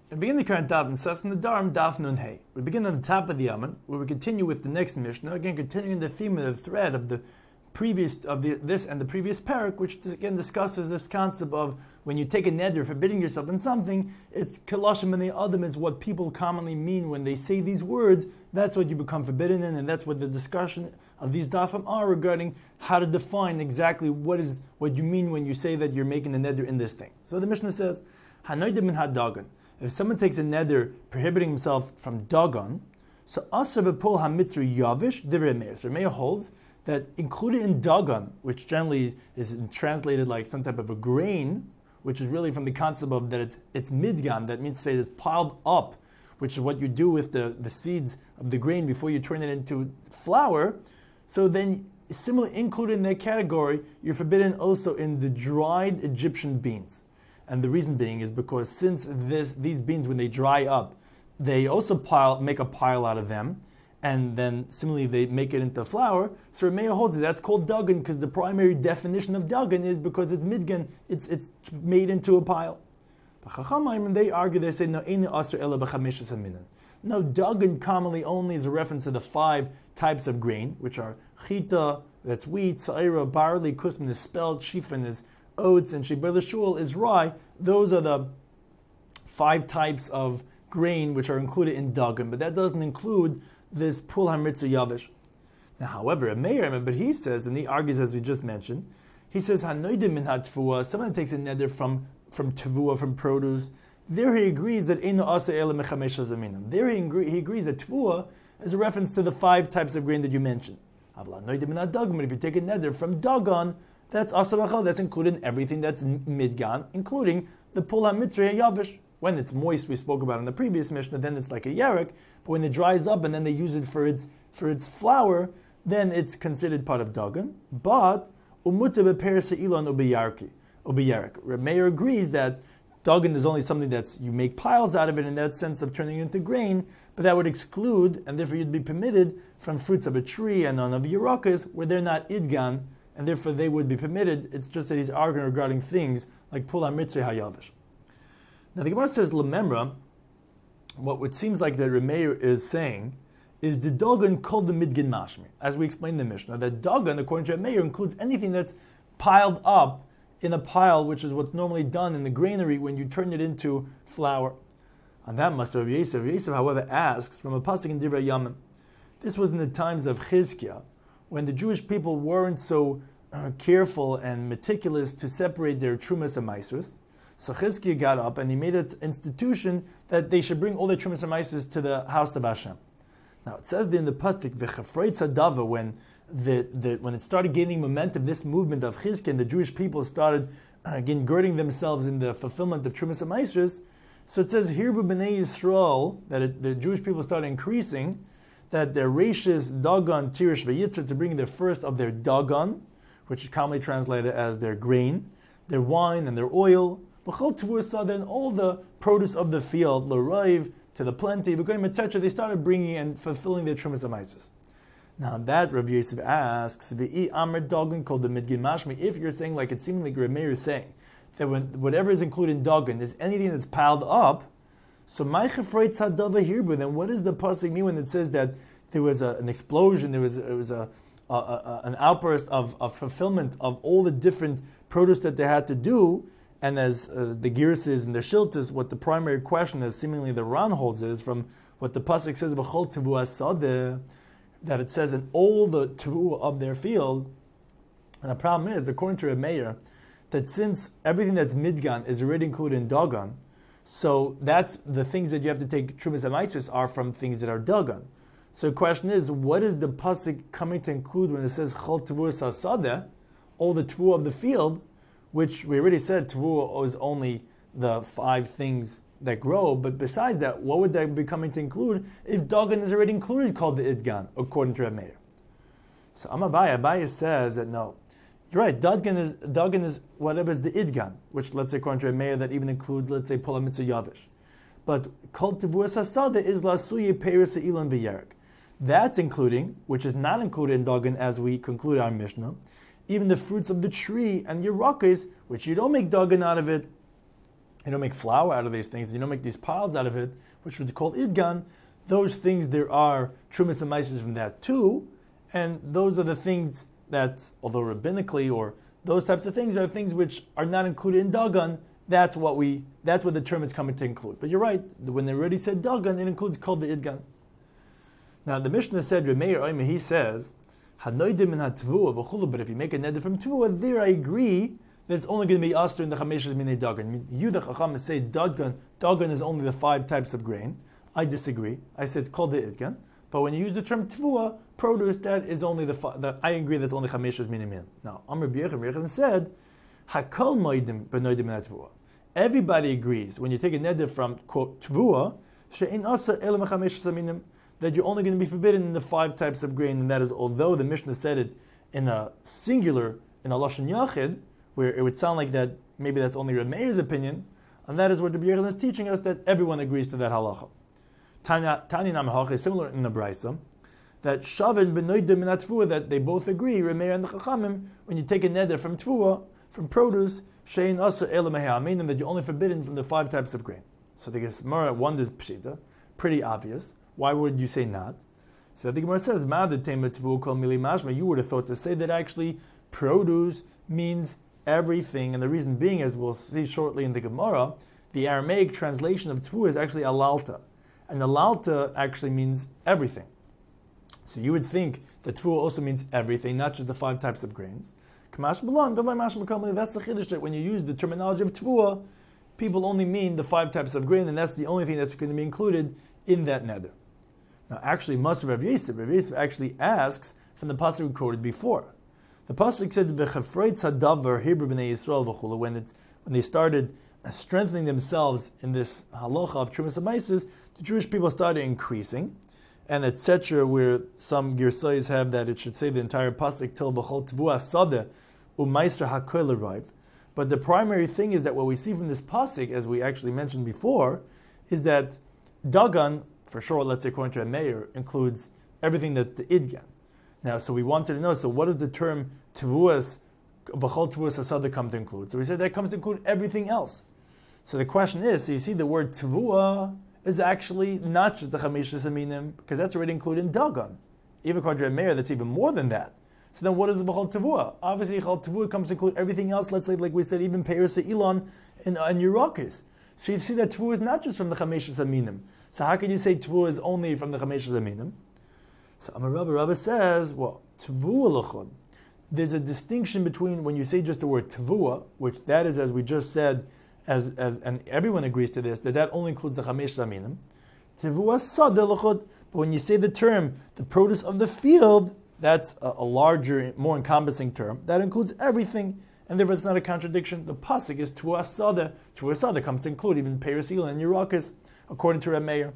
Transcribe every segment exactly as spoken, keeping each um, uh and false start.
We begin the current daf and stuffs in the Dharm daf nun hey. We begin on the top of the Yaman, where we continue with the next Mishnah. Again, continuing the theme of the thread of the previous of the this and the previous parak, which again discusses this concept of when you take a neder forbidding yourself in something, it's kalashim and the adam is what people commonly mean when they say these words. That's what you become forbidden in, and that's what the discussion of these dafim are regarding how to define exactly what is what you mean when you say that you're making a neder in this thing. So the Mishnah says, Hanoidim min hadagan. If someone takes a neder prohibiting himself from dagan, so asar b'pol hamitzri yavish divrei meir. So Meir holds that included in dagan, which generally is translated like some type of a grain, which is really from the concept of that it's, it's midgan, that means to say it's piled up, which is what you do with the, the seeds of the grain before you turn it into flour. So then, similarly included in that category, you're forbidden also in the dried Egyptian beans. And the reason being is because since this these beans, when they dry up, they also pile make a pile out of them, and then similarly they make it into flour. So Meir holds it that's called dagan because the primary definition of dagan is because it's midgan, it's it's made into a pile. But Chachamim, they argue, they say no, einu asr ela b'chamishes haminan. No, dagan commonly only is a reference to the five types of grain, which are chita, that's wheat, sa'ira, barley, kusman is spelled, shifan is oats, and shibur shul is rye. Those are the five types of grain which are included in dagan, but that doesn't include this pul hamitzah yavish. Now, however, a Meir, but he says, and he argues as we just mentioned, he says hanoidim min hatfua. Someone takes a neder from from tevua, from produce. There he agrees that eino asa ela mechamesh zaminam. There he, agree, he agrees that tevua is a reference to the five types of grain that you mentioned. But if you take a neder from dagan, that's asabachal, that's included in everything that's midgan, including the pul hamitzri yavish. When it's moist, we spoke about in the previous Mishnah, then it's like a yarek, but when it dries up and then they use it for its for its flour, then it's considered part of dagan. But umuta bepersa ilon ubiyarki ubiyarek. Meir agrees that dagan is only something that's you make piles out of it in that sense of turning it into grain, but that would exclude, and therefore you'd be permitted from fruits of a tree and on of yerakas where they're not idgan, and therefore they would be permitted. It's just that he's arguing regarding things like pul hamitzri hayavish. Now the Gemara says, Lememra, what it seems like that Remeir is saying is the dagan called the midgin mashmi. As we explained in the Mishnah, that dagan, according to Remeir, includes anything that's piled up in a pile, which is what's normally done in the granary when you turn it into flour. On that must Rav Yosef. Rav Yosef, however, asks from a pasuk in Divrei Yamim. This was in the times of Chizkiah, when the Jewish people weren't so uh, careful and meticulous to separate their trumas and maasros. So Chizkiah got up and he made an institution that they should bring all their trumas and maasros to the house of Hashem. Now it says there in the pasuk, v'chafrei tzadava, when the, the when it started gaining momentum, this movement of Chizkiah and the Jewish people started uh, again girding themselves in the fulfillment of trumas and maasros. So it says here, b'nei Yisrael, that it, the Jewish people started increasing, that their rashis, dagan, tirish, v'yitzir, to bring the first of their dagan, which is commonly translated as their grain, their wine and their oil, v'chol tevursa, then all the produce of the field, l'raiv, to the plenty, v'goyim, et cetera, they started bringing and fulfilling their trumas and maasros. Now that Rabbi Yosef asks, v'i amr dagan called the midgin mashmi, if you're saying like it seemed like Rabbi Meir is saying, that when whatever is included in dagan is anything that's piled up, so my chafrei tzadava here, but then what does the pasuk mean when it says that there was a, an explosion, there was, it was a, a, a an outburst of, of fulfillment of all the different produce that they had to do, and as uh, the girses and the shiltas, what the primary question is, seemingly the Ran holds is from what the pasuk says, b'chol tevuah sadeh, that it says in all the tevuah of their field, and the problem is, according to Reb Meir, that since everything that's midgan is already included in dagan, so that's the things that you have to take trumas and maasros are from things that are dagan. So the question is, what is the pasuk coming to include when it says chol tevuah sasadeh, all the tevuah of the field, which we already said tevuah is only the five things that grow, but besides that, what would that be coming to include if dagan is already included called the idgan, according to Reb Meir? So Amabaya, Abaya says that no. You're right, dagan is dagan is whatever is the idgan, which let's say according to a Meir that even includes, let's say, pul hamitzah yavish. But kol tevuah sasada is lasuye peris ilan v'yerek. That's including, which is not included in dagan as we conclude our Mishnah, even the fruits of the tree and yerakos, which you don't make dagan out of it, you don't make flour out of these things, you don't make these piles out of it, which would be called idgan. Those things, there are trumas and maises from that too, and those are the things that, although rabbinically or those types of things are things which are not included in dagan. That's what we. That's what the term is coming to include. But you're right. When they already said dagan, it includes called the idgan. Now the Mishnah said, Remeir Oime, he says, Hanoidim in hatvua, but if you make a neder from tvua, there I agree that it's only going to be aster in the chameshes minei dagan. You the chacham say dagan. Dagan is only the five types of grain. I disagree. I say it's called the idgan. But when you use the term tvua, produce, that is only the, the I agree that's only chameshes minei min. Now Amr B'Yechon said, Hakol moidim b'noidim in hatvua. Everybody agrees when you take a neder from quote tvua, she'in asa elam chameshes minim, that you're only going to be forbidden in the five types of grain, and that is although the Mishnah said it in a singular, in a lashon yachid, where it would sound like that maybe that's only Reb Meir's opinion, and that is what Rabbi Yechon is teaching us, that everyone agrees to that halacha. Tani Namahach is similar in the Brisa, that Shavin b'noidim min hatvua, that they both agree, Reb Meir and the Chachamim, when you take a neder from tvua, from produce, shein asa elam me'ha'aminim, that you're only forbidden from the five types of grain. So the Gemara wonders pshita, pretty obvious. Why would you say not? So the Gemara says, you would have thought to say that actually produce means everything, and the reason being, as we'll see shortly in the Gemara, the Aramaic translation of tvu is actually alalta, and alalta actually means everything. So you would think that tvu also means everything, not just the five types of grains. That's the chiddush, that when you use the terminology of tvu, people only mean the five types of grain, and that's the only thing that's going to be included in that neder. Now, actually, Maser Rav Yosef, Rav Yosef actually asks from the pasuk we quoted before. The pasuk said, "V'chafreitz hadavar Hebrew b'nei Yisrael v'chulu." When it's when they started strengthening themselves in this halacha of trumas and maises, the Jewish people started increasing, and et cetera. Where some girsayis have that it should say the entire pasuk till b'chol tvua sadeh u'maiser hakoil arrived. But the primary thing is that what we see from this pasuk, as we actually mentioned before, is that dagan, for sure, let's say according to a mayor, includes everything that the idgan. Now, so we wanted to know, so what does the term tevuas, b'chol tevuas hasada come to include? So we said that comes to include everything else. So the question is, so you see the word tevua is actually not just the chameshes aminim, because that's already included in dagan. Even according to a mayor, that's even more than that. So then what is the b'chol tevua? Obviously, b'chol tevua comes to include everything else, let's say, like we said, even peiros elon and, and Yerakis. So you see that tvu is not just from the chameshes aminim. So how can you say tvu is only from the chameshes aminim? So Amar Rabba Rabba says, well, tvu l'chod. There's a distinction between when you say just the word tvu, which that is, as we just said, as as and everyone agrees to this, that that only includes the chameshes aminim. Tvu sada l'chod. But when you say the term the produce of the field, that's a, a larger, more encompassing term that includes everything. And therefore, it's not a contradiction. The pasuk is tvu asada. Tvu asada comes to include even peiros elon and Yerakis, according to Reb Meir.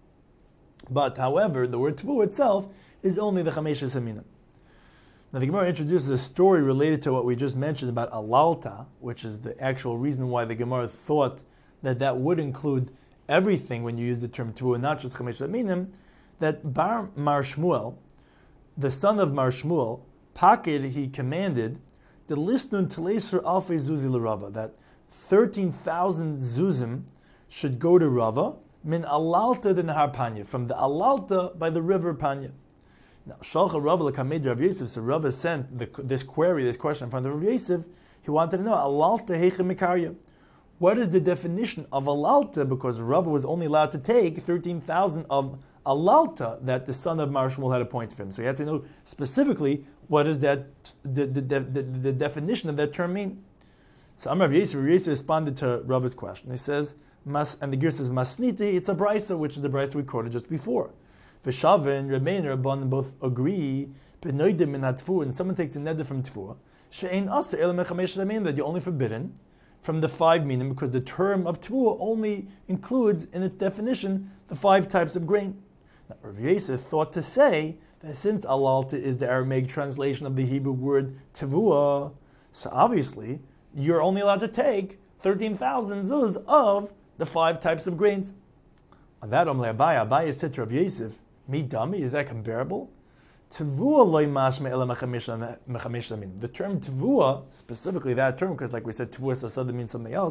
But, however, the word tvu itself is only the chameshes aminim. Now, the Gemara introduces a story related to what we just mentioned about alalta, which is the actual reason why the Gemara thought that that would include everything when you use the term tvu, and not just chameshes aminim. That Bar Mar Shmuel, the son of Mar Shmuel, Pakid, he commanded the lisnun teleser alfei zuzi l'Rava, that thirteen thousand zuzim should go to Rava min alalta the nahar Panya, from the alalta by the river Panya. Now shalcha Rava l'kamed Rav Yosef, so Rava sent the, this query, this question in front of Rav Yosef. He wanted to know alalta heichem mikarya. What is the definition of alalta? Because Rava was only allowed to take thirteen thousand of alalta that the son of Mar Shmuel had appointed for him. So he had to know specifically what does that the, the, the, the, the definition of that term mean. So Amar Rav Yosef, Rav Yosef responded to Rava's question. He says, Mas, and the Ger says masniti, it's a brisa, which is the brisa we quoted just before. V'shavin, Remein, and Rabban both agree, b'noidim min hatfu, and someone takes a neder from tfu, she'ein asa elam mechamesh zamin, that you're only forbidden from the five meaning, because the term of tfu only includes in its definition the five types of grain. Now, Rav Yosef thought to say that since alalta is the Aramaic translation of the Hebrew word tevua, so obviously you're only allowed to take thirteen thousand zuz of the five types of grains. On that, Omle Abaye, Abaye said to Rav Yosef, "Me dummy, is that comparable? Tevua loy mashma ela mechamesh lamin." The term tevua, specifically that term, because like we said, tevua sasada means something else.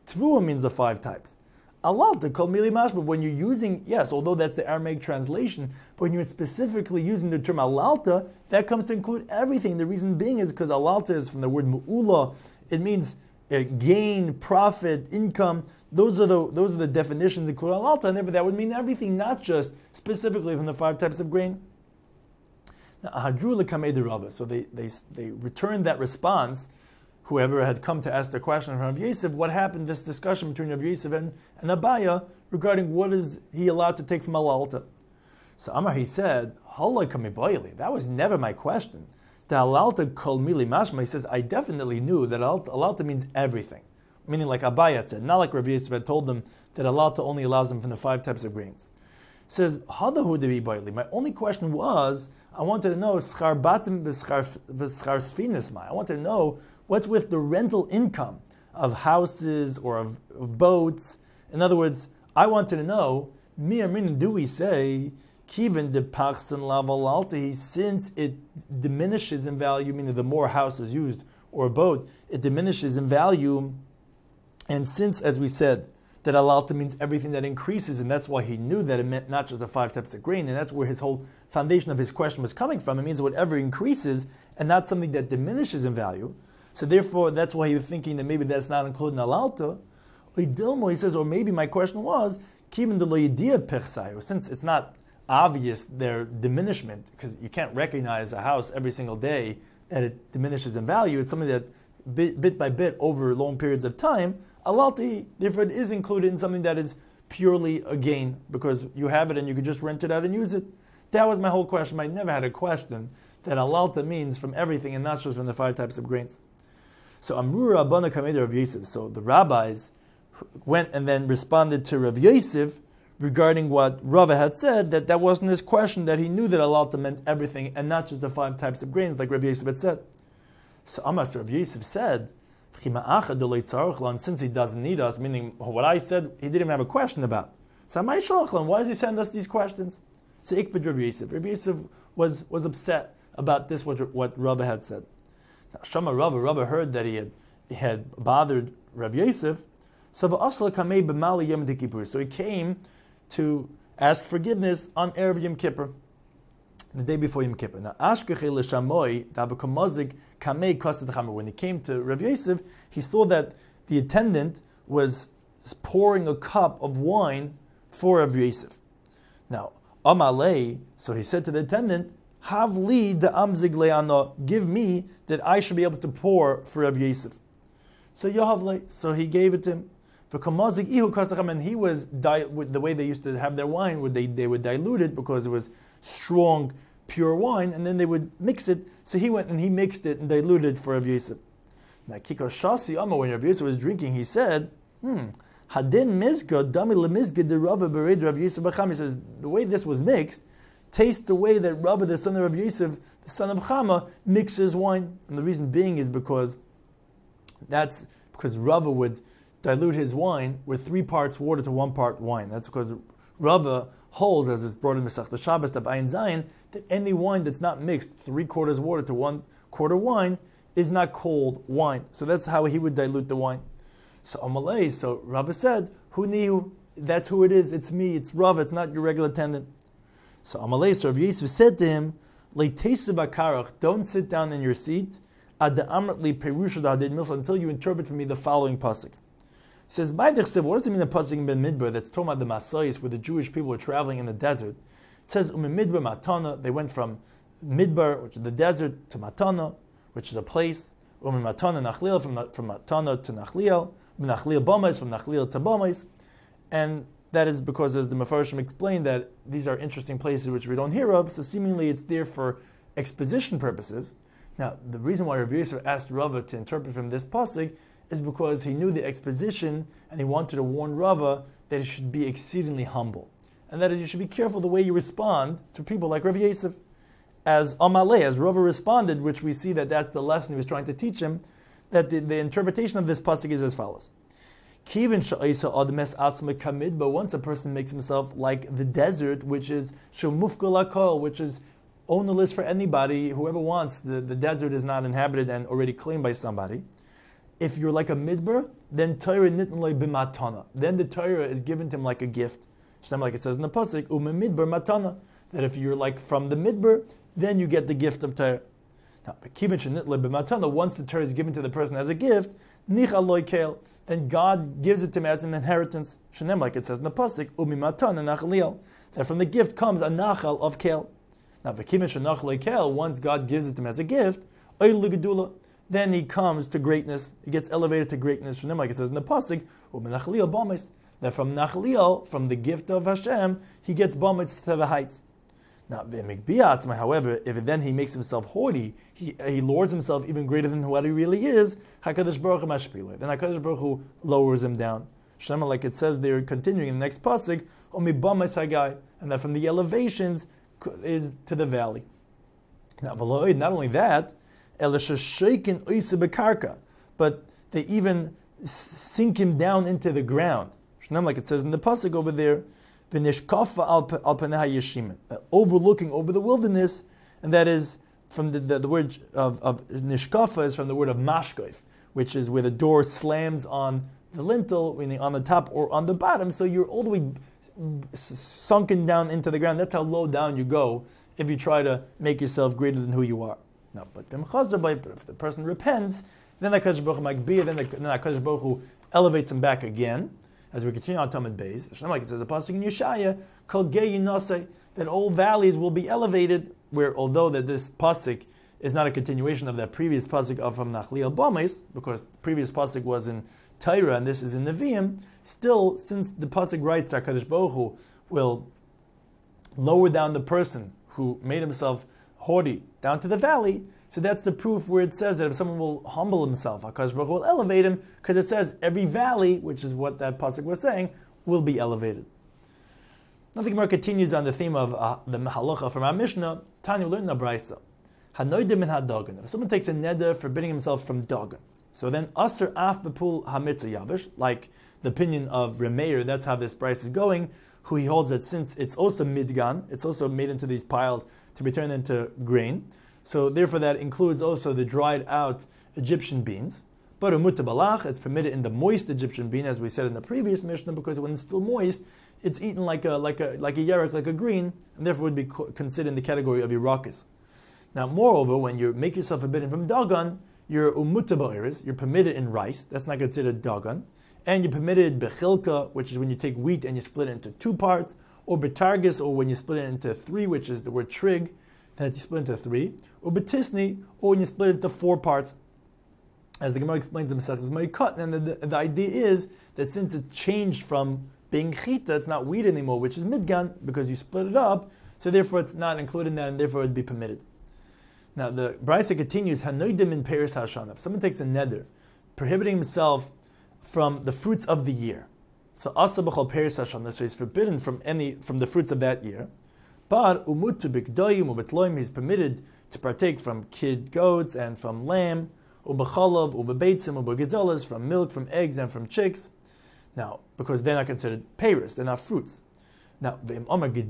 Tvua means the five types. Alalta called mili mashma. When you're using, yes, although that's the Aramaic translation, but when you're specifically using the term alalta, that comes to include everything. The reason being is because alalta is from the word mu'ula. It means uh, gain, profit, income. Those are the those are the definitions including alalta, and therefore that would mean everything, not just specifically from the five types of grain. Now, ahadru l'kamei de Rava. So they they they returned that response. Whoever had come to ask the question from Rav Yosef, what happened, this discussion between Rav Yosef and, and Abaya regarding what is he allowed to take from alalta. So Amar, he said, that was never my question. The alalta kol mili mashma, he says, I definitely knew that alalta means everything. Meaning like Abaya said, not like Rav Yosef had told them that alalta only allows them from the five types of grains. He says, hadahu debi boili. My only question was, I wanted to know, schar batim v'schar sfinas mai. I wanted to know, what's with the rental income of houses or of, of boats? In other words, I wanted to know, do we say, Kivin de Paxen Lavalalti, since it diminishes in value, meaning the more house is used or a boat, it diminishes in value. And since, as we said, that alalta means everything that increases, and that's why he knew that it meant not just the five types of grain, and that's where his whole foundation of his question was coming from. It means whatever increases and not something that diminishes in value. So therefore, that's why he was thinking that maybe that's not included in alalta. He says, or maybe my question was, since it's not obvious their diminishment, because you can't recognize a house every single day that it diminishes in value, it's something that bit, bit by bit over long periods of time, alalti, therefore it is included in something that is purely a gain, because you have it and you could just rent it out and use it. That was my whole question. I never had a question that alalta means from everything and not just from the five types of grains. So Amru Rabbana Kamei Rav Yosef. So the rabbis went and then responded to Rav Yosef regarding what Rava had said, that that wasn't his question, that he knew that alalta meant everything and not just the five types of grains like Rav Yosef had said. So Amas Rav Yosef said, and since he doesn't need us, meaning what I said, he didn't even have a question about. So why does he send us these questions? So Ikbid Rav Yosef. Rav Yosef was, was upset about this, what, what Rava had said. Now, Shama Rava, Rava heard that he had, he had bothered Rav Yosef, so he came to ask forgiveness on Erev Yom Kippur, the day before Yom Kippur. Now, when he came to Rav Yosef, he saw that the attendant was pouring a cup of wine for Rav Yosef. Now, Amalei, so he said to the attendant, Havli de amzig le'ano, give me that I should be able to pour for Rav Yosef. So Yohavle, so he gave it to him. And he was, di- with the way they used to have their wine, would they, they would dilute it because it was strong, pure wine, and then they would mix it. So he went and he mixed it and diluted it for Rav Yosef. Now, Kiko Shasi Amma, when Rav Yosef was drinking, he said, hmm, Hadin mizga, dami lemizga de Rava bered Rav Yosef b'cham. He says, the way this was mixed, taste the way that Rava, the son of Rav Yosef, the son of Chama, mixes wine. And the reason being is because that's because Rava would dilute his wine with three parts water to one part wine. That's because Rava holds, as it's brought in Masechta Shabbos of Ayin Zayin, that any wine that's not mixed three quarters water to one quarter wine is not called wine. So that's how he would dilute the wine. So Amalei, so Rava said, who knew? That's who it is. It's me. It's Rava. It's not your regular attendant. So Amalei, so Rav Yosef said to him, don't sit down in your seat until you interpret for me the following pasuk. He says, what does it mean the pasuk in Ben Midbar that's talking about the Masayis where the Jewish people were traveling in the desert? It says, Midbar Matana, they went from Midbar, which is the desert, to Matana, which is a place. Umm Matana Nachliel, from, from Matana to Nachliel, Nachliel Bomais, from Nachliel to Bomais. And that is because, as the Mefarshim explained, that these are interesting places which we don't hear of, so seemingly it's there for exposition purposes. Now, the reason why Rav Yosef asked Rava to interpret from this pasuk is because he knew the exposition and he wanted to warn Rava that he should be exceedingly humble and that you should be careful the way you respond to people like Rav Yosef. As Amalei, as Rava responded, which we see that that's the lesson he was trying to teach him, that the, the interpretation of this pasuk is as follows. But once a person makes himself like the desert, which is which is ownerless for anybody, whoever wants, the, the desert is not inhabited and already claimed by somebody. if you're like a midbar, then Torah nitn lo b'matana. Then the Torah is given to him like a gift. Like it says in the pasuk, ume midbar matana. That if you're like from the midbar, then you get the gift of Torah. Now, once the Torah is given to the person as a gift, then God gives it to him as an inheritance. Like it says in the pasuk, that from the gift comes a nachal of kel. Now, once God gives it to him as a gift, then he comes to greatness. He gets elevated to greatness. Like it says in the pasuk, that from nachliel, from the gift of Hashem, he gets bamitz to the heights. Now, however, if then he makes himself haughty, he he lords himself even greater than what he really is, HaKadosh Baruch Hu mashpila. Then HaKadosh Baruch Hu lowers him down. Shema, like it says there, continuing in the next pasuk, and that from the elevations is to the valley. Now, not only that, but they even sink him down into the ground. Like it says in the pasuk over there, v'nishkafa al paneha yeshimin, overlooking over the wilderness, and that is from the, the, the word of, of nishkafa is from the word of mashkoif, which is where the door slams on the lintel, meaning on the top or on the bottom, so you're all the way sunken down into the ground. That's how low down you go if you try to make yourself greater than who you are. No, but if the person repents, then HaKadosh Baruch Hu might be, then HaKadosh Baruch Hu elevates him back again. As we continue on Talmud Beis, like it says, the pasuk in Yeshaya, Kol Gei Yinasei, that all valleys will be elevated. Where although that this pasuk is not a continuation of that previous pasuk of from Nachliel Bamis, because the previous pasuk was in Torah and this is in Nevi'im, still, since the pasuk writes that HaKadosh Baruch Hu will lower down the person who made himself haughty down to the valley. So that's the proof where it says that if someone will humble himself, HaKadosh Baruch Hu will elevate him, because it says every valley, which is what that pasuk was saying, will be elevated. Now the Gemara continues on the theme of uh, the halacha from our Mishnah. Tanya learned in the Brisa, Hanoidim min hadagan. If someone takes a neder forbidding himself from dagan, so then aser af bepul hamitzah yavish, like the opinion of Remeir, that's how this Brisa is going, who he holds that since it's also midgan, it's also made into these piles to be turned into grain. So therefore that includes also the dried out Egyptian beans. But umut balach, it's permitted in the moist Egyptian bean, as we said in the previous Mishnah, because when it's still moist, it's eaten like a like a like a yerek, like a green, and therefore would be co- considered in the category of irakas. Now, moreover, when you make yourself forbidden from dagan, you're umut ba'iris, you're permitted in rice, that's not considered dagan, and you're permitted bechilka, which is when you take wheat and you split it into two parts, or betargis, or when you split it into three, which is the word trig, that you split into three, or betisni, or when you split it into four parts, as the Gemara explains in Masechtas Ma'ikot. And the, the, the idea is that since it's changed from being chita, it's not wheat anymore, which is midgan, because you split it up, so therefore it's not included in that, and therefore it would be permitted. Now the Brisa continues, Hanoidim in Peris Hashana. If someone takes a neder, prohibiting himself from the fruits of the year, so asa b'chol Peris Hashana, so he's forbidden from any from the fruits of that year. But umutu b'gdoyim u'betloim, he's permitted to partake from kid goats and from lamb, u'b'chalav u'b'beitzim u'b'gezelas, from milk, from eggs, and from chicks. Now, because they're not considered peiros, they're not fruits. Now, but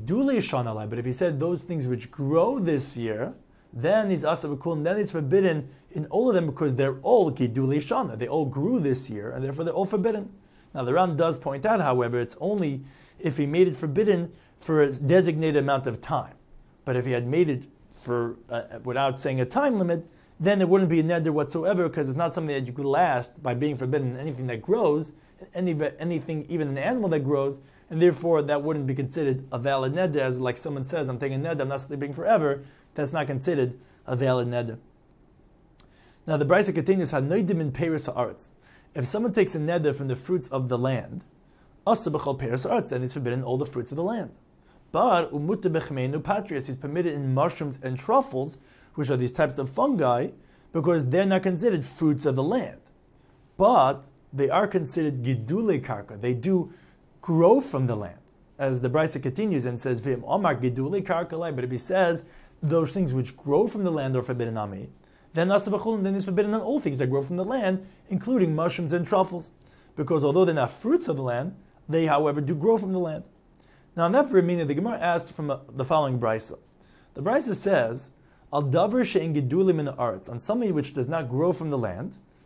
if he said those things which grow this year, then he's asa b'kul, then he's forbidden in all of them because they're all gidulei shana. They all grew this year, and therefore they're all forbidden. Now, the Ran does point out, however, it's only if he made it forbidden for a designated amount of time. But if he had made it for uh, without saying a time limit, then it wouldn't be a neder whatsoever, because it's not something that you could last by being forbidden anything that grows, any anything, even an animal that grows, and therefore that wouldn't be considered a valid neder, as like someone says, I'm taking a neder, I'm not sleeping forever, that's not considered a valid neder. Now the Brisa continues, Hanoidim in Peris ha'aretz. If someone takes a neder from the fruits of the land, asa b'chol Peris ha'aretz, then he's forbidden all the fruits of the land. But umuta b'chmeinu patrias, he's permitted in mushrooms and truffles, which are these types of fungi, because they're not considered fruits of the land. But they are considered gidulei karka. They do grow from the land. As the Brisa continues and says, V'im omar gidulei karka lai, but if he says those things which grow from the land are forbidden on me, then asa b'chol, then it's forbidden on all things that grow from the land, including mushrooms and truffles. Because although they're not fruits of the land, they, however, do grow from the land. Now, in that meaning, the Gemara asked from uh, the following Brisa. The Brisa says, Al davar she'en gedulim min ha'aretz, on something which does not grow from the land.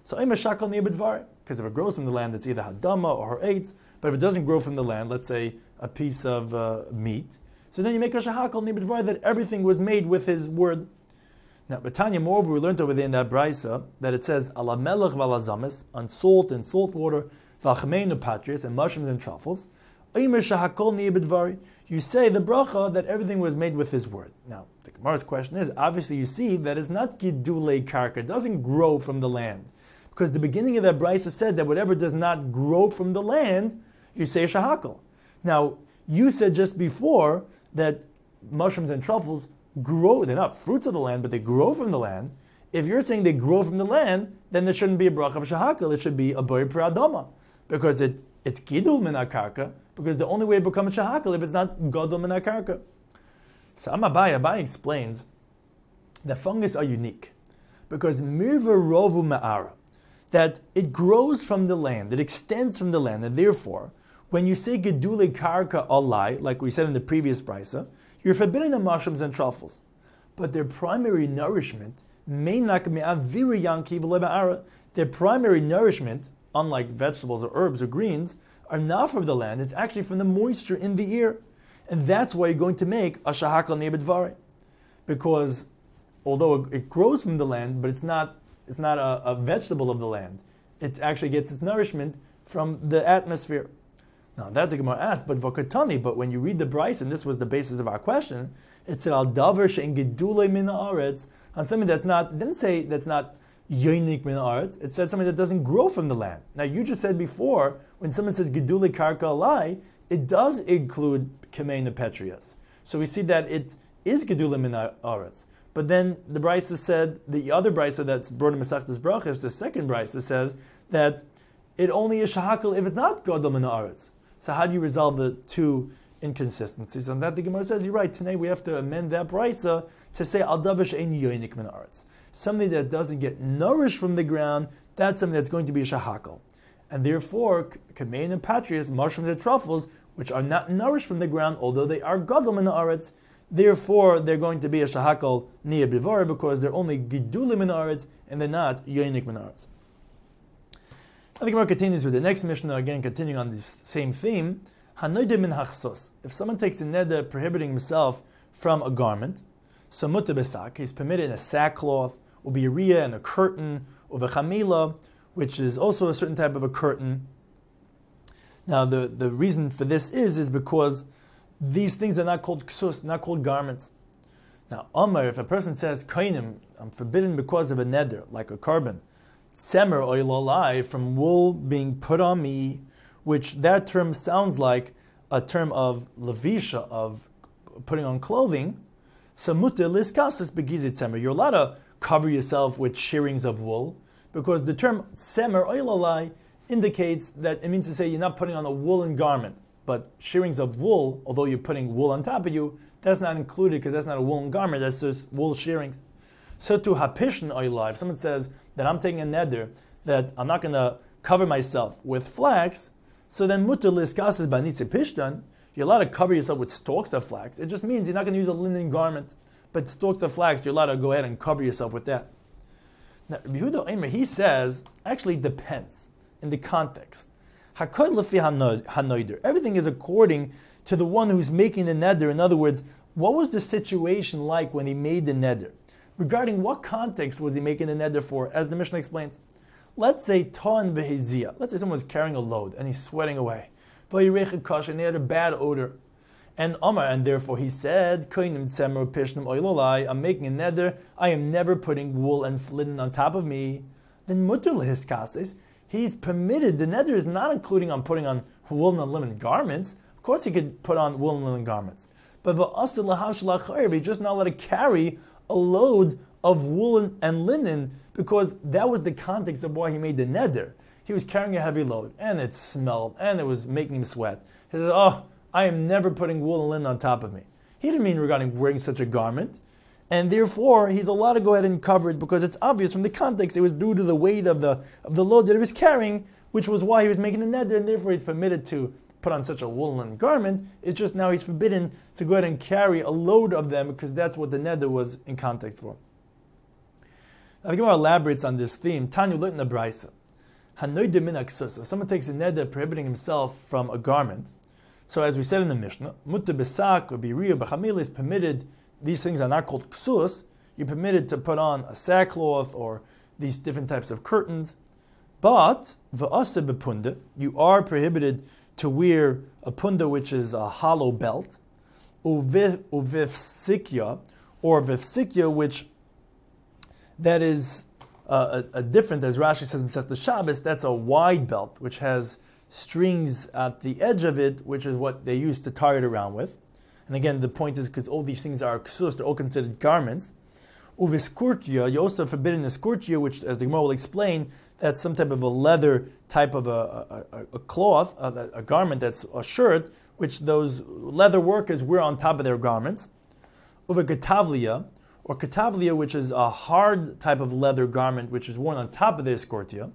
So Eimer Shakal Nibidvar, because if it grows from the land, it's either Hadama or Ha'etz. But if it doesn't grow from the land, let's say a piece of uh, meat, so then you make a Shahakal Nibidvar that everything was made with his word. Now, Batanya, moreover, we learned over there in that Braisa that it says, Ala melech valazamis, on salt and salt water, v'achmeinu patrias, and mushrooms and truffles. Eimer Shahakal Nibidvari. You say the bracha that everything was made with his word. Now, the Gemara's question is, obviously you see that it's not Gidulei Karka, it doesn't grow from the land. Because the beginning of that Braisa said that whatever does not grow from the land, you say Shahakal. Now, you said just before that mushrooms and truffles grow, they're not fruits of the land, but they grow from the land. If you're saying they grow from the land, then there shouldn't be a bracha of Shahakal, it should be a Boyer Pradama. Because it, it's Gidul Min HaKarka, because the only way it becomes Shahakal if it's not Gadol Min HaKarka. So Amabai, Abai explains that fungus are unique. Because Mirva Rovu Ma'ara, that it grows from the land, it extends from the land, and therefore, when you say Gedule Karka Alai, like we said in the previous Brisa, you're forbidding the mushrooms and truffles. But their primary nourishment, their primary nourishment, unlike vegetables or herbs or greens, are not from the land, it's actually from the moisture in the ear. And that's why you're going to make a Shahakal Nebedvari. Because although it grows from the land, but it's not it's not a, a vegetable of the land. It actually gets its nourishment from the atmosphere. Now that the Gemara asked, but Vokatani, but when you read the Bryce, and this was the basis of our question, it said al davar she'en gedulei min haaretz, on something that's not, it didn't say that's not yonik min haaretz, it said something that doesn't grow from the land. Now you just said before, when someone says gedulei karka alai, it does include kemein petrias. So we see that it is gedulei min haaretz. But then the Brisa said, the other Brisa that's brought in Masechtas Brachos, the second Brisa says that it only is shahakal if it's not gadol min haaretz. So how do you resolve the two inconsistencies? On that the Gemara says, you're right, today we have to amend that Brisa to say al davar she'en yonik min haaretz. Something that doesn't get nourished from the ground, that's something that's going to be a shahakal. And therefore, kamein and patrias, mushrooms and truffles, which are not nourished from the ground, although they are gadol min haaretz, therefore, they're going to be a shahakal niya bivara because they're only gidulim min haaretz and they're not yonik min haaretz. I think Gemara continues with the next Mishnah, again continuing on the same theme. Hanoider min hachsos. If someone takes a neder prohibiting himself from a garment, so mutter besak, he's permitted in a sackcloth, or biyariya and a curtain, or v'chamila, which is also a certain type of a curtain. Now, the, the reason for this is is because these things are not called ksus, not called garments. Now, Omar, if a person says, kainim, I'm forbidden because of a neder, like a carbon, semer oil alai, from wool being put on me, which that term sounds like a term of levisha, of putting on clothing, samuta liskasis begizit semer. You're allowed to cover yourself with shearings of wool, because the term semer oil alai indicates that it means to say you're not putting on a woolen garment. But shearings of wool, although you're putting wool on top of you, that's not included because that's not a woolen garment, that's just wool shearings. So to hapishin oilai, if someone says that I'm taking a neder, that I'm not going to cover myself with flax, so then mutter liskasis banitze pishtan, you're allowed to cover yourself with stalks of flax. It just means you're not going to use a linen garment, but stalks of flax, you're allowed to go ahead and cover yourself with that. Now, Yehuda Eimer, he says, actually depends in the context. Everything is according to the one who's making the neder. In other words, what was the situation like when he made the neder? Regarding what context was he making the neder for? As the Mishnah explains, let's say ta'an v'heziyah. Let's say someone was carrying a load and he's sweating away. And he had a bad odor. And Omar, and therefore he said, I'm making a neder. I am never putting wool and linen on top of me. Then mutter lehiskases. He's permitted, the neder is not including on putting on wool and linen garments. Of course he could put on wool and linen garments. But he's just not allowed to carry a load of wool and linen because that was the context of why he made the neder. He was carrying a heavy load and it smelled and it was making him sweat. He said, oh, I am never putting wool and linen on top of me. He didn't mean regarding wearing such a garment. And therefore, he's allowed to go ahead and cover it because it's obvious from the context it was due to the weight of the of the load that he was carrying, which was why he was making the neder, and therefore he's permitted to put on such a woolen garment. It's just now he's forbidden to go ahead and carry a load of them because that's what the neder was in context for. Now the Gemara elaborates on this theme. Tanya learned in the Brisa. Hanoide min aksus. If someone takes a neder prohibiting himself from a garment, so as we said in the Mishnah, mutter besak or biriya b'chamila is permitted. These things are not called ksus. You're permitted to put on a sackcloth or these different types of curtains. But v'aseh b'punda, you are prohibited to wear a punda, which is a hollow belt, uvifsikya, or vifsikya, which that is uh, a, a different, as Rashi says in the Shabbos, that's a wide belt, which has strings at the edge of it, which is what they used to tie it around with. And again, the point is because all these things are ksus, they're all considered garments. Uviskurtia, you're also forbidden the skurtia, which, as the Gemara will explain, that's some type of a leather type of a, a, a cloth, a, a garment that's a shirt, which those leather workers wear on top of their garments. Uvikatavlia, or katavlia, which is a hard type of leather garment, which is worn on top of the skurtia.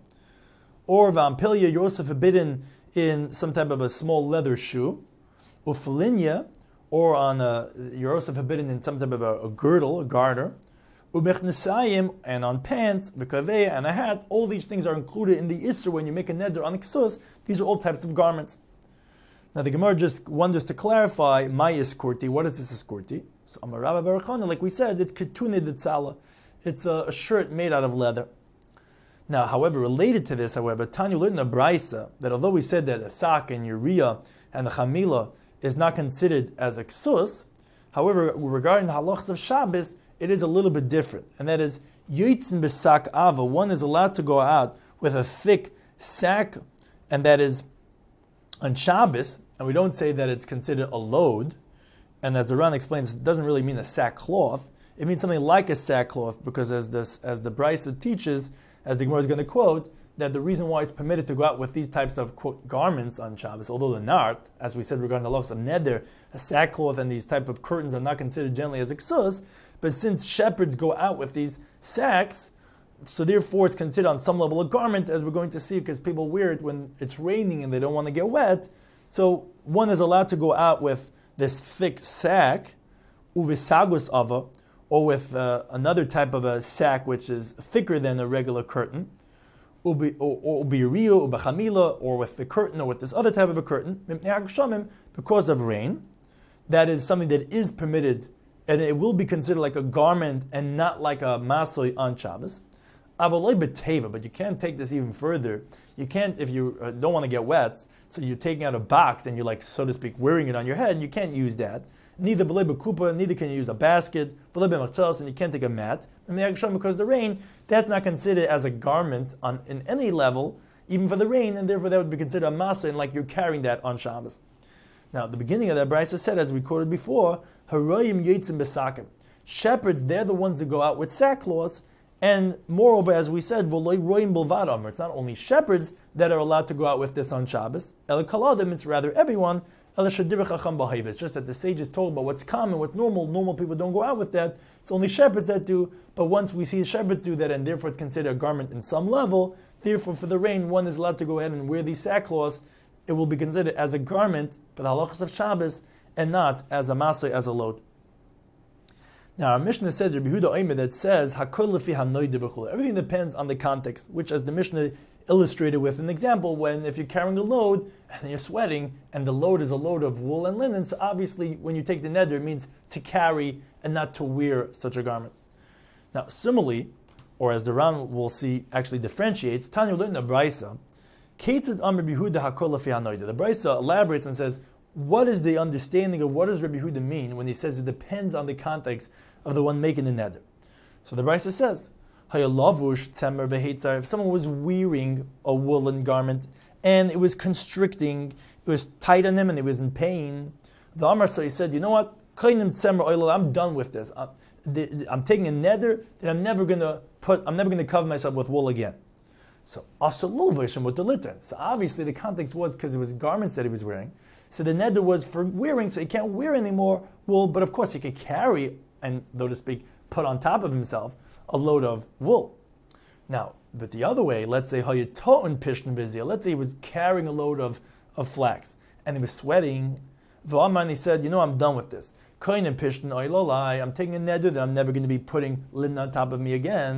Or vampilia, you're also forbidden in some type of a small leather shoe. Ufalinya, or on a, you're also forbidden in some type of a, a girdle, a garter. Umechnesayim, and on pants, bekaveya, and a hat. All these things are included in the Isser when you make a neder on ksus. These are all types of garments. Now the Gemara just wonders to clarify, my iskurti, what is this iskurti? So Amar Rabba Barachana, like we said, it's ketune ditzala. It's a, a shirt made out of leather. Now, however, related to this, however, Tanya learned in the Brisa that although we said that a sak and uria and the chamila is not considered as a ksus, however, regarding the halachas of Shabbos, it is a little bit different. And that is, yitzin b'sak ava, one is allowed to go out with a thick sack, and that is on Shabbos, and we don't say that it's considered a load, and as the Ran explains, it doesn't really mean a sackcloth, it means something like a sackcloth, because as this, as the Brisa teaches, as the Gemara is going to quote, that the reason why it's permitted to go out with these types of, quote, garments on Shabbos, although the nart, as we said regarding the laws of neder, a sackcloth and these type of curtains are not considered generally as a ksus, but since shepherds go out with these sacks, so therefore it's considered on some level a garment, as we're going to see, because people wear it when it's raining and they don't want to get wet. So one is allowed to go out with this thick sack, uvisagus ava, or with uh, another type of a sack which is thicker than a regular curtain, ubi, or, or ubiriyo, ubachamila, or with the curtain, or with this other type of a curtain, because of rain. That is something that is permitted, and it will be considered like a garment and not like a masoi on Shabbos. Avaloi beteva, but you can't take this even further. You can't, if you uh, don't want to get wet, so you're taking out a box and you're like, so to speak, wearing it on your head, you can't use that. Neither v'lei bekupa, neither can you use a basket, v'lei b'machzelos, and you can't take a mat. And because of the rain, that's not considered as a garment on in any level, even for the rain, and therefore that would be considered a masa, and like you're carrying that on Shabbos. Now, the beginning of that Brisa said, as we quoted before, Haroyim yitzim besakim. Shepherds, they're the ones that go out with sackcloths, and moreover, as we said, v'loi royim bilvad. It's not only shepherds that are allowed to go out with this on Shabbos. El kaladim, it's rather everyone. It's just that the sages told about what's common, what's normal. Normal people don't go out with that. It's only shepherds that do. But once we see shepherds do that, and therefore it's considered a garment in some level, therefore for the rain, one is allowed to go ahead and wear these sackcloths. It will be considered as a garment for the halachas of Shabbos, and not as a masay, as a load. Now our Mishnah said, Rabbi Yehuda Omer, that says hakol lefi hanoide b'chul. Everything depends on the context, which, as the Mishnah illustrated with an example, when if you're carrying a load and you're sweating, and the load is a load of wool and linen, so obviously when you take the neder, it means to carry and not to wear such a garment. Now similarly, or as the Ran will see, actually differentiates, Tanya learned in the Brisa, Ketzad Amar Rabbi Yehuda hakol lefi hanoide. The Brisa elaborates and says, what is the understanding of what does Rabbi Yehuda mean when he says it depends on the context of the one making the neder? So the Brisa says, if someone was wearing a woolen garment and it was constricting, it was tight on him and he was in pain, the Amar, so he said, you know what, I'm done with this. I'm, I'm taking a neder that I'm never going to put, I'm never going to cover myself with wool again. So So obviously the context was because it was garments that he was wearing. So the neder was for wearing, so he can't wear anymore wool, but of course he could carry and, so to speak, put on top of himself a load of wool. Now, but the other way, let's say Hayaton Pishn Vizia, let's say he was carrying a load of, of flax and he was sweating. V'aman, he said, you know, I'm done with this. Koin and Pishn Oilolai, I'm taking a neder that I'm never going to be putting linen on top of me again.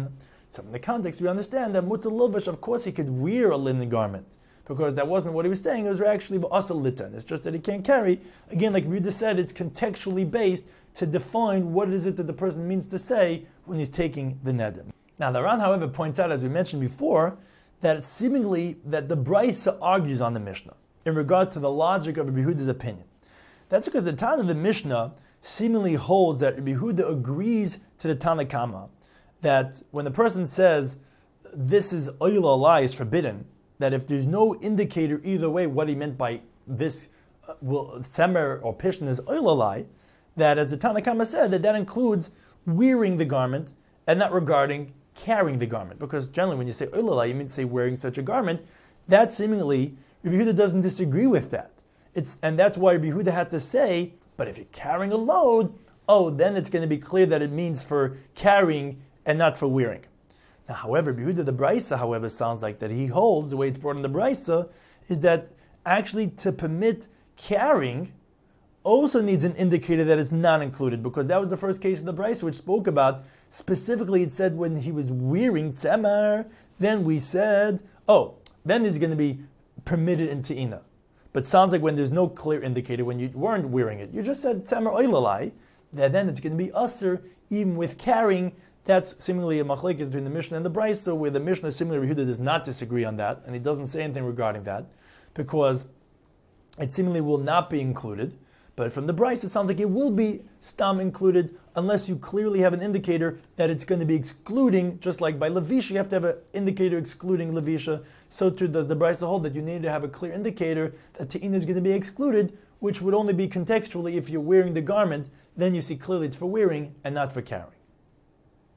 So in the context, we understand that mutar lovash, of course, he could wear a linen garment, because that wasn't what he was saying. It was actually ba'asal litan. It's just that he can't carry. Again, like Yehuda said, it's contextually based to define what is it that the person means to say when he's taking the neder. Now, the Ran, however, points out, as we mentioned before, that it's seemingly that the Brisa argues on the Mishnah in regard to the logic of Rabbi Yehuda's opinion. That's because the Tana of the Mishnah seemingly holds that Rabbi Yehuda agrees to the Tana Kama, that when the person says, this is oil alai, is forbidden, that if there's no indicator either way what he meant by this uh, will semer or pishn is oil alai, that as the Tana Kama said, that that includes wearing the garment and not regarding carrying the garment. Because generally when you say oil alai, you mean to say wearing such a garment. That seemingly, Rabbi Yehuda doesn't disagree with that. It's, and that's why Rabbi Yehuda had to say, but if you're carrying a load, oh, then it's going to be clear that it means for carrying and not for wearing. Now, however, Rabbi Yehuda the Brisa, however, sounds like that he holds, the way it's brought in the Brisa, is that actually to permit carrying also needs an indicator that is not included, because that was the first case in the Brisa which spoke about, specifically it said when he was wearing tzemer, then we said, oh, then he's going to be permitted in te'ina. But sounds like when there's no clear indicator, when you weren't wearing it, you just said tzemer oilalai, that then it's going to be usher even with carrying. That's seemingly a machlekes between the Mishnah and the Brisa, where the Mishnah, similarly, Yehuda does not disagree on that, and he doesn't say anything regarding that, because it seemingly will not be included. But from the Brisa, it sounds like it will be stam included, unless you clearly have an indicator that it's going to be excluding, just like by Levisha, you have to have an indicator excluding Levisha. So too does the Brisa hold that you need to have a clear indicator that Te'ina is going to be excluded, which would only be contextually if you're wearing the garment, then you see clearly it's for wearing and not for carrying.